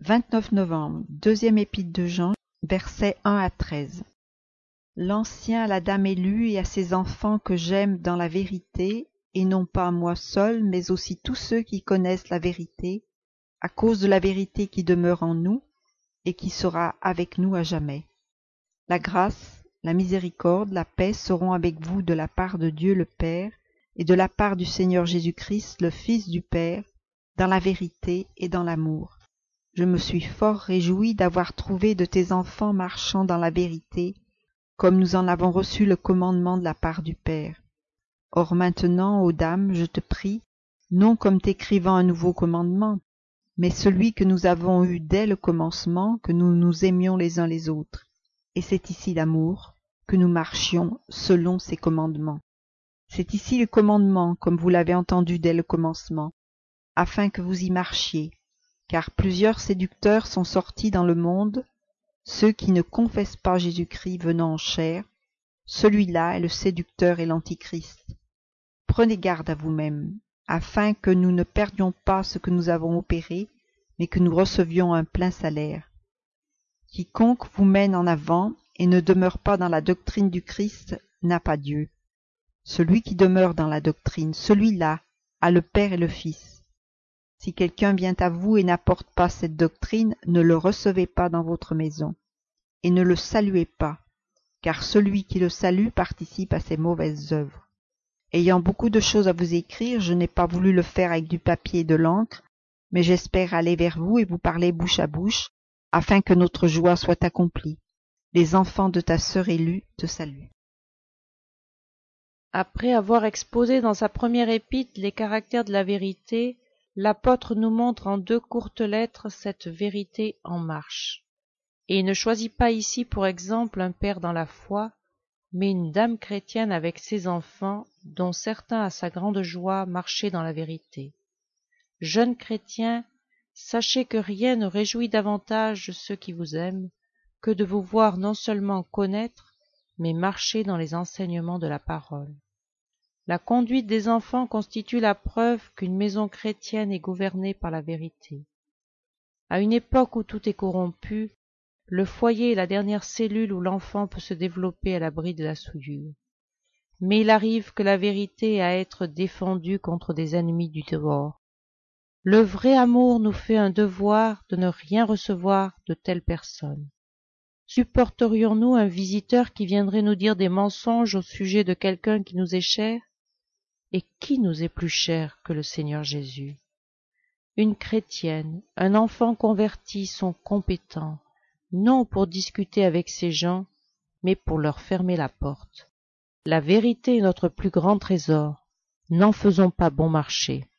29 novembre, deuxième épître de Jean, versets 1 à 13. L'Ancien à la Dame élue et à ses enfants que j'aime dans la vérité, et non pas moi seul, mais aussi tous ceux qui connaissent la vérité, à cause de la vérité qui demeure en nous et qui sera avec nous à jamais. La grâce, la miséricorde, la paix seront avec vous de la part de Dieu le Père et de la part du Seigneur Jésus-Christ, le Fils du Père, dans la vérité et dans l'amour. Je me suis fort réjoui d'avoir trouvé de tes enfants marchant dans la vérité, comme nous en avons reçu le commandement de la part du Père. Or maintenant, ô Dame, je te prie, non comme t'écrivant un nouveau commandement, mais celui que nous avons eu dès le commencement, que nous nous aimions les uns les autres. Et c'est ici l'amour, que nous marchions selon ses commandements. C'est ici le commandement, comme vous l'avez entendu dès le commencement, afin que vous y marchiez. Car plusieurs séducteurs sont sortis dans le monde, ceux qui ne confessent pas Jésus-Christ venant en chair. Celui-là est le séducteur et l'antichrist. Prenez garde à vous-même, afin que nous ne perdions pas ce que nous avons opéré, mais que nous recevions un plein salaire. Quiconque vous mène en avant et ne demeure pas dans la doctrine du Christ n'a pas Dieu. Celui qui demeure dans la doctrine, celui-là a le Père et le Fils. Si quelqu'un vient à vous et n'apporte pas cette doctrine, ne le recevez pas dans votre maison, et ne le saluez pas, car celui qui le salue participe à ses mauvaises œuvres. Ayant beaucoup de choses à vous écrire, je n'ai pas voulu le faire avec du papier et de l'encre, mais j'espère aller vers vous et vous parler bouche à bouche, afin que notre joie soit accomplie. Les enfants de ta sœur élue te saluent. Après avoir exposé dans sa première épître les caractères de la vérité, l'apôtre nous montre en 2 courtes lettres cette vérité en marche. Et il ne choisit pas ici pour exemple un père dans la foi, mais une dame chrétienne avec ses enfants, dont certains à sa grande joie marchaient dans la vérité. Jeunes chrétiens, sachez que rien ne réjouit davantage ceux qui vous aiment que de vous voir non seulement connaître, mais marcher dans les enseignements de la parole. La conduite des enfants constitue la preuve qu'une maison chrétienne est gouvernée par la vérité. À une époque où tout est corrompu, le foyer est la dernière cellule où l'enfant peut se développer à l'abri de la souillure. Mais il arrive que la vérité ait à être défendue contre des ennemis du dehors. Le vrai amour nous fait un devoir de ne rien recevoir de telle personne. Supporterions-nous un visiteur qui viendrait nous dire des mensonges au sujet de quelqu'un qui nous est cher? Et qui nous est plus cher que le Seigneur Jésus? Une chrétienne, un enfant converti sont compétents, non pour discuter avec ces gens, mais pour leur fermer la porte. La vérité est notre plus grand trésor. N'en faisons pas bon marché.